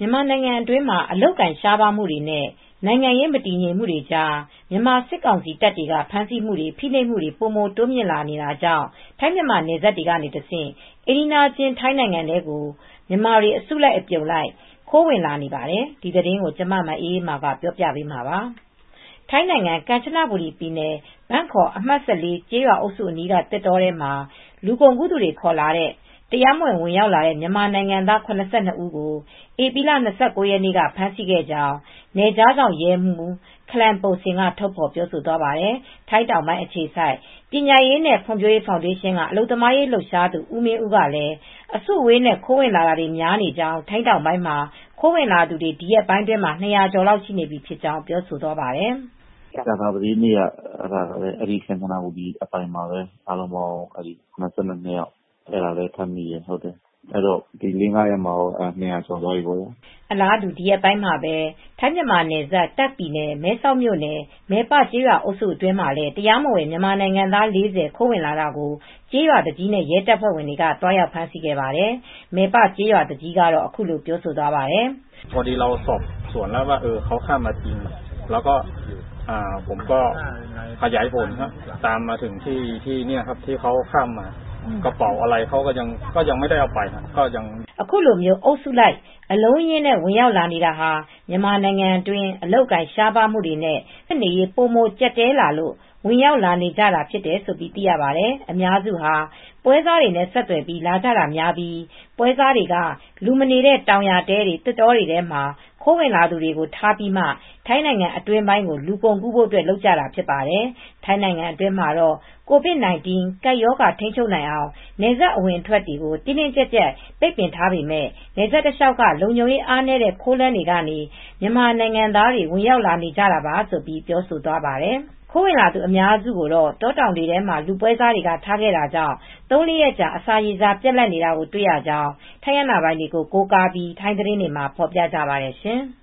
မြန်မာနိုင်ငံအတွင်းမှာအလုတ်ကန်ရှားပါးမှုတွေနဲ့နိုင်ငံရေးမတည်ငြိမ်မှုတွေကြားမြန်မာစစ်ကောင်စီတပ်တွေကဖမ်းဆီးမှုတွေဖိနှိပ်မှုတွေပိုမိုတိုးမြင့်လာနေတာကြောင့်ထိုင်းမြန်မာနယ်စပ်တွေကနေတဆင့်အိမ်နီးချင်းထိုင်းနိုင်ငံထဲကိုမြန်မာတွေအစုလိုက်အပြုံလိုက်ခိုးဝင်လာနေပါတယ်ဒီသတင်းကိုမအေးအေးမာကပြောပြပေးမှာပါထိုင်းနိုင်ငံကမ်ချနဘူရီပြည်နယ်ဘန့်ခေါ်အမှတ်14ကျေးရွာအုပ်စုအနီးကတစ်တောထဲမှာလူကုန်ကူးသူတွေခေါ်လာတဲ့တရားမဝင်ဝင်ရောက်လာတဲ့မြန်မာနိုင်ငံသား82ဦးကိုဧပြီလ29ရက်နေ့ကဖမ်းဆီးခဲ့ကြောင်းနယ်ခြားဆောင်ရဲမှူးခလန်ပိုစင်ကထုတ်ဖော်ပြောဆိုသွားပါတယ်ထိုင်းတောင်ပိုင်းအခြေစိုက်ပညာရေးနဲ့ဖွံ့ဖြိုးရေးဖောင်ဒေးရှင်းကအလုပ်သမားရေးလှုပ်ရှားသူဦးမင်းဦးကလည်းအစုအဝေးနဲ့ခိုးဝင်လာတာတွေများနေကြောင်းထိုင်းတောင်ပိုင်းမှာခိုးဝင်လာသူတွေဒီရက်ပိုင်းအတွင်းမှာ200ကျော်လောက်ရှိနေပြီဖြစ်ကြောင်းပြောဆိုသွားပါတယ်ကြာသပတေးနေ့ကအဲဒီကမ်ချနဘူရီအပိုင်မှာပဲအားလုံးပေါင်း72ယောက်အဲ့ဒါလည်းထပ်မိရဟုတ်တယ်အဲ့တော့ဒီ4-5ရက်မှာ200ကျော်သွားပြီပေါ့အလားတူဒီရက်ပိုင်းမှာပဲထိုင်းမြန်မာနယ်စပ်တပ်ပြည်နယ်မဲဆောက်မြို့နယ်မဲပကျေးရွာအုပ်စုအတွင်းမှာလည်းတရားမဝင်မြန်မာနိုင်ငံသား40ခိုးဝင်လာတာကိုကျေးရွာတကြီးနဲ့ရဲတပ်ဖွဲ့ဝင်တွေကတွားရောက်ဖမ်းဆီးခဲ့ပါတယ်မဲပကျေးရွာတကြီးကတော့အခုလိုပြောဆိုသွားပါတယ်พอดีเราสอบสวนแล้วว่าเขาข้ามมาจริงแล้วก็ผมก็ขยายผลครับตามมาถึงที่เนี่ยครับที่เขาข้ามมากระเป๋าอะไรเขาก็ยังไม่ได้เอาไปก็ยังအခုလိုမျိုးအုပ်စုလိုက်အလုံးရင်းနဲ့ဝင်ရောက်လာနေတာဟာမြန်မာနိုင်ငံအတွင်းအလောက်ကန်ရှားပါမှုတွေနဲ့နေရေးပုံမကြက်တဲလာလို့ဝင်ရောက်လာနေကြတာဖြစ်တယ်ဆိုပြီးသိရပါတယ်အများစုဟာပွဲစားတွေနဲ့ဆက်သွယ်ပြီးလာကြတာများပြီးပွဲစားတွေကလူမနေတဲ့တောင်ယာတဲတွေတစ်တောတွေထဲမှာခိုးဝင်လာသူတွေကိုထားပြီးမှထိုင်းနိုင်ငံအတွင်းပိုင်းကိုလူကုန်ကူးဖို့အတွက်လုပ်ကြတာဖြစ်ပါတယ်ထိုင်းနိုင်ငံအတွင်းမှာတော့ကိုဗစ် -19 ကပ်ရောဂါထိန်းချုပ်နိုင်အောင်နယ်စပ်အဝင်အထွက်တွေကိုတင်းတင်းကြပ်ကြပ်ပိတ်ပင်ထားပေမဲ့နယ်စပ်တစ်လျှောက်ကလုံခြုံရေးအားနည်းတဲ့ခိုးလမ်းတွေကနေမြန်မာနိုင်ငံသားတွေဝင်ရောက်လာနေကြတာပါဆိုပြီးပြောဆိုသွားပါတယ်ခိုးဝင်လာသူအများစုကိုတော့တောတောင်တွေထဲမှာလူပွဲစားတွေကထားခဲ့တာကြောင့်3-4ရက်ကြာအစာရေစာပြတ်လတ်နေတာကိုတွေ့ရကြောင်းထိုင်းရဏပိုင်းတွေကိုကိုးကားပြီးထိုင်းသတင်းတွေမှာဖော်ပြကြပါတယ်ရှင်။